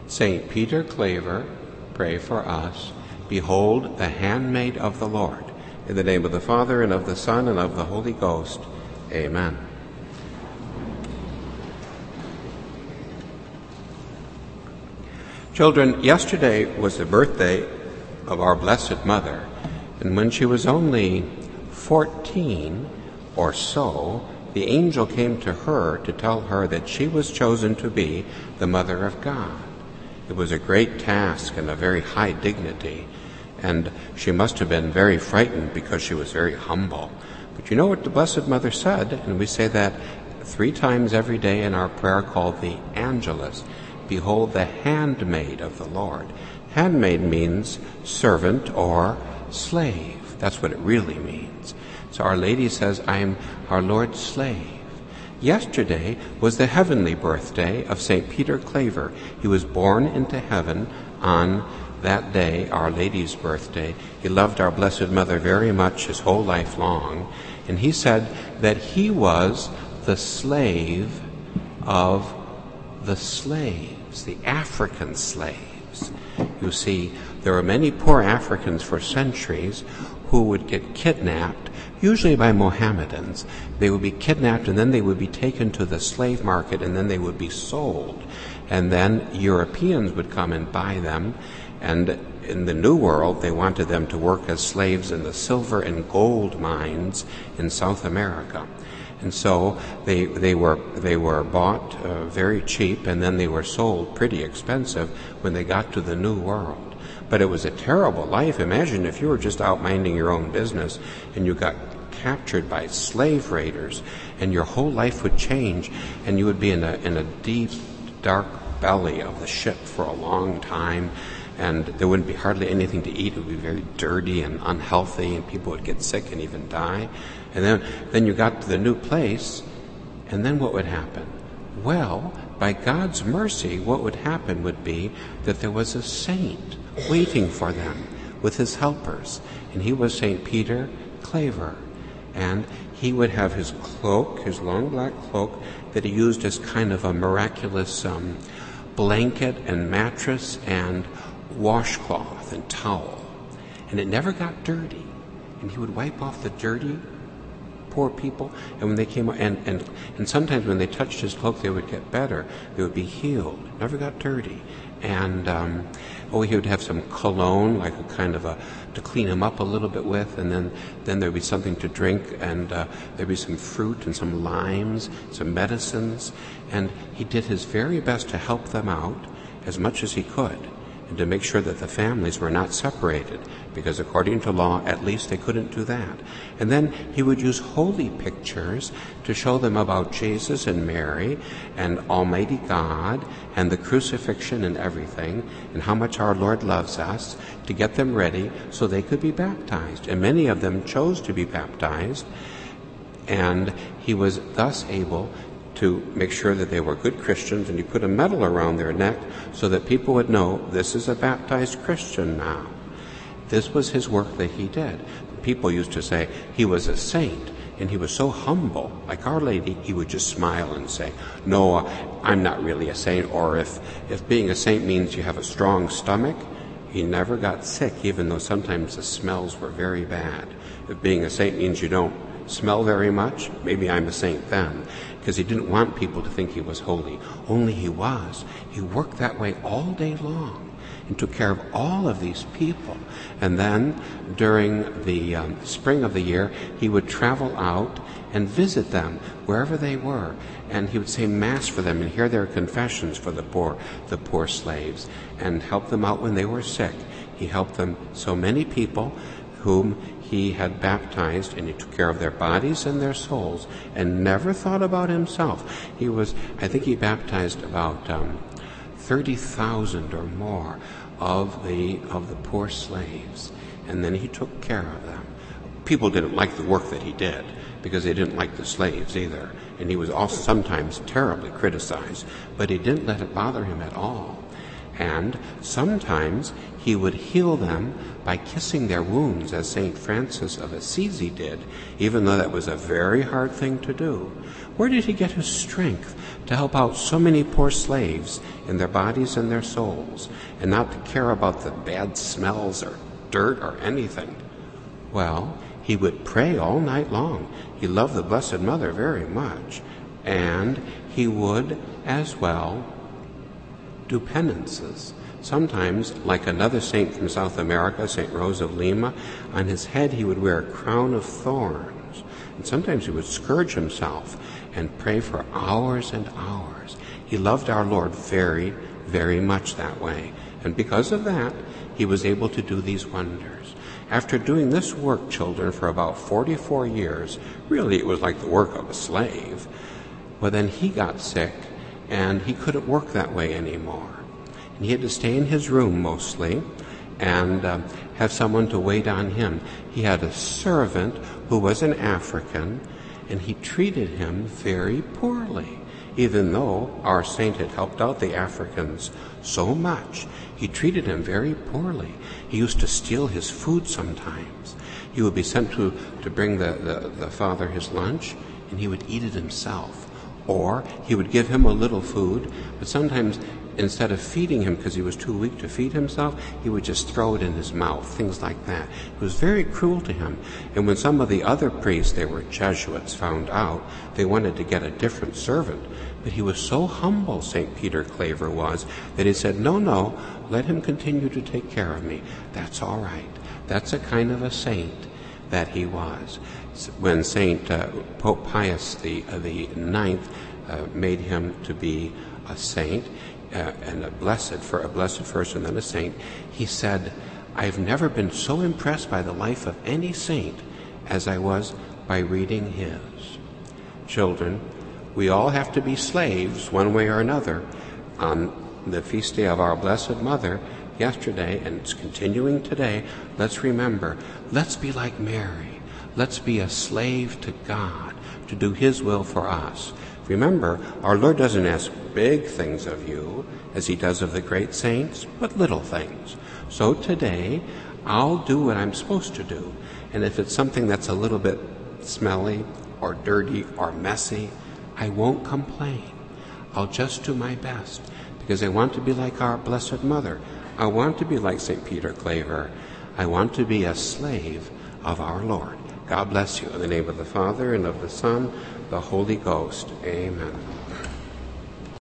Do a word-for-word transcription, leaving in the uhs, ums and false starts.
Saint Peter Claver, pray for us. Behold the handmaid of the Lord. In the name of the Father, and of the Son, and of the Holy Ghost. Amen. Children, yesterday was the birthday of our Blessed Mother, and when she was only fourteen or so, the angel came to her to tell her that she was chosen to be the Mother of God. It was a great task and a very high dignity, and she must have been very frightened because she was very humble. But you know what the Blessed Mother said, and we say that three times every day in our prayer called the Angelus. Behold the handmaid of the Lord. Handmaid means servant or slave. That's what it really means. So Our Lady says, I am our Lord's slave. Yesterday was the heavenly birthday of Saint Peter Claver. He was born into heaven on that day, Our Lady's birthday. He loved our Blessed Mother very much his whole life long, and he said that he was the slave of the slaves, the African slaves. You see, there were many poor Africans for centuries who would get kidnapped, usually by Mohammedans. They would be kidnapped, and then they would be taken to the slave market, and then they would be sold. And then Europeans would come and buy them, and in the New World, they wanted them to work as slaves in the silver and gold mines in South America. And so they they were they were bought uh, very cheap, and then they were sold pretty expensive when they got to the New World. But it was a terrible life. Imagine if you were just out minding your own business and you got captured by slave raiders, and your whole life would change, and you would be in a in a deep, dark belly of the ship for a long time, and there wouldn't be hardly anything to eat. It would be very dirty and unhealthy, and people would get sick and even die. And then, then you got to the new place, and then what would happen? Well, by God's mercy, what would happen would be that there was a saint waiting for them with his helpers, and he was Saint Peter Claver. And he would have his cloak, his long black cloak, that he used as kind of a miraculous um, blanket and mattress and washcloth and towel. And it never got dirty. And he would wipe off the dirty, poor people, and when they came, and, and, and sometimes when they touched his cloak, they would get better. They would be healed. It never got dirty. And, um, oh, he would have some cologne, like a kind of a, to clean him up a little bit with, and then, then there'd be something to drink, and uh, there'd be some fruit and some limes, some medicines, and he did his very best to help them out as much as he could, and to make sure that the families were not separated, because according to law, at least they couldn't do that. And then he would use holy pictures to show them about Jesus and Mary and Almighty God and the crucifixion and everything, and how much our Lord loves us, to get them ready so they could be baptized. And many of them chose to be baptized, and he was thus able to make sure that they were good Christians, and he put a medal around their neck so that people would know this is a baptized Christian now. This was his work that he did. People used to say he was a saint, and he was so humble. Like Our Lady, he would just smile and say, no, I'm not really a saint. Or if, if being a saint means you have a strong stomach, he never got sick, even though sometimes the smells were very bad. If being a saint means you don't smell very much, maybe I'm a saint then, because he didn't want people to think he was holy. Only he was. He worked that way all day long and took care of all of these people. And then during the um, spring of the year, he would travel out and visit them wherever they were, and he would say mass for them and hear their confessions for the poor, the poor slaves, and help them out when they were sick. He helped them, so many people whom he had baptized, and he took care of their bodies and their souls, and never thought about himself. He was, I think he baptized about um, thirty thousand or more of the of the poor slaves, and then he took care of them. People didn't like the work that he did, because they didn't like the slaves either, and he was also sometimes terribly criticized, but he didn't let it bother him at all. And sometimes he would heal them by kissing their wounds, as Saint Francis of Assisi did, even though that was a very hard thing to do. Where did he get his strength to help out so many poor slaves in their bodies and their souls, and not to care about the bad smells or dirt or anything? Well, he would pray all night long. He loved the Blessed Mother very much. And he would as well do penances. Sometimes, like another saint from South America, Saint Rose of Lima, on his head he would wear a crown of thorns. And sometimes he would scourge himself and pray for hours and hours. He loved our Lord very, very much that way. And because of that, he was able to do these wonders. After doing this work, children, for about forty-four years, really it was like the work of a slave, well, then he got sick, and he couldn't work that way anymore. And he had to stay in his room mostly and uh, have someone to wait on him. He had a servant who was an African, and he treated him very poorly. Even though our saint had helped out the Africans so much, he treated him very poorly. He used to steal his food sometimes. He would be sent to, to bring the, the, the father his lunch, and he would eat it himself. Or he would give him a little food, but sometimes instead of feeding him because he was too weak to feed himself, he would just throw it in his mouth, things like that. It was very cruel to him. And when some of the other priests, they were Jesuits, found out, they wanted to get a different servant. But he was so humble, Saint Peter Claver was, that he said, no, no, let him continue to take care of me. That's all right. That's a kind of a saint that he was. When Saint uh, Pope Pius the, uh, the Ninth uh, made him to be a saint, uh, and a blessed, for a blessed first and then a saint, he said, I've never been so impressed by the life of any saint as I was by reading his. Children, we all have to be slaves one way or another. On the feast day of our Blessed Mother yesterday, and it's continuing today, let's remember, let's be like Mary. Let's be a slave to God, to do his will for us. Remember, our Lord doesn't ask big things of you, as he does of the great saints, but little things. So today, I'll do what I'm supposed to do. And if it's something that's a little bit smelly or dirty or messy, I won't complain. I'll just do my best, because I want to be like our Blessed Mother. I want to be like Saint Peter Claver. I want to be a slave of our Lord. God bless you. In the name of the Father, and of the Son, the Holy Ghost. Amen.